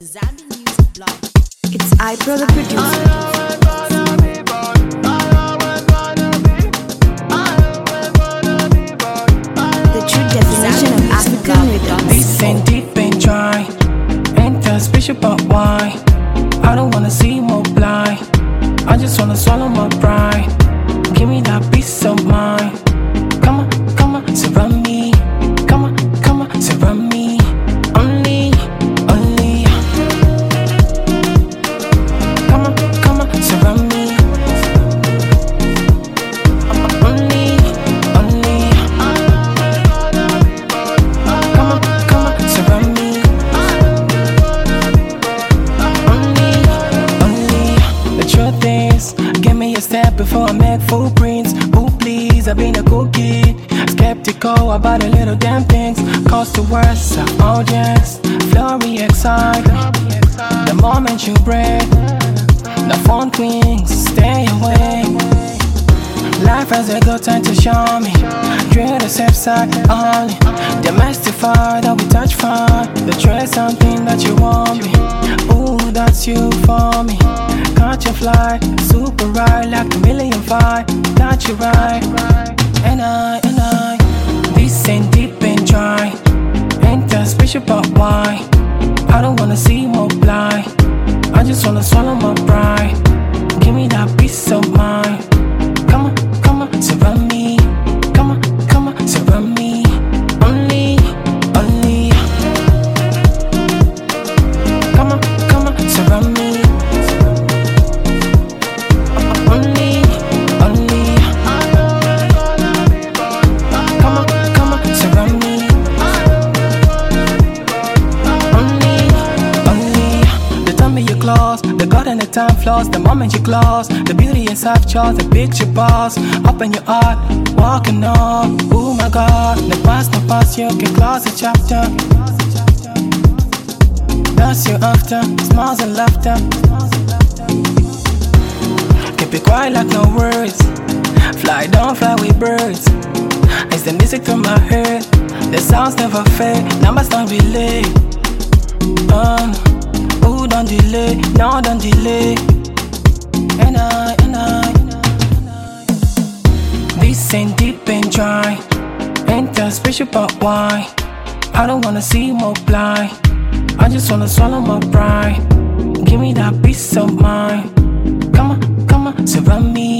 Zambi Music Blog. It's iPro the producer. The true definition of African rhythm. This ain't deep and dry, ain't that special but why? I don't wanna see more blind, I just wanna swallow my pride. Give me that peace of mind. Come on, surround me. Come on, surround me. Only. Come on, surround me. Only. Come on, surround me. Only. The truth is, give me a step before I make footprints. Oh please, I've been a cool kid, skeptical about a little damn things. Cause the worst of audience, flurry excited. The moment you break, the phone rings, stay away. Life has a good time to show me. Drill the safe side only. Demystify that we touch fine. The trace something that you want me. Ooh, that's you for me. Can't you fly? Super right like a million five. Got you right. And I. This ain't deep and dry, ain't that special but why? I don't wanna see more blind, I just wanna swallow my pride. Give me that peace of mind. Come on, surround me. Come on, surround me. Only. Come on, surround me. Only. Come on, surround me. Only. The time you close, the God and the time flaws. The moment you close, the beauty inside charts, the picture bars. Open your heart, walking on. Oh my God, the past, you can close the chapter. That's you after, smiles and laughter. Keep it quiet like no words. Fly, don't fly with birds. It's the music through my head. The sounds never fade, numbers don't relay. Ooh, don't delay, no, don't delay. And I. This ain't deep and dry, ain't that special but why? I don't wanna see more blind, I just wanna swallow my pride. Give me that peace of mind. Come on, surround me.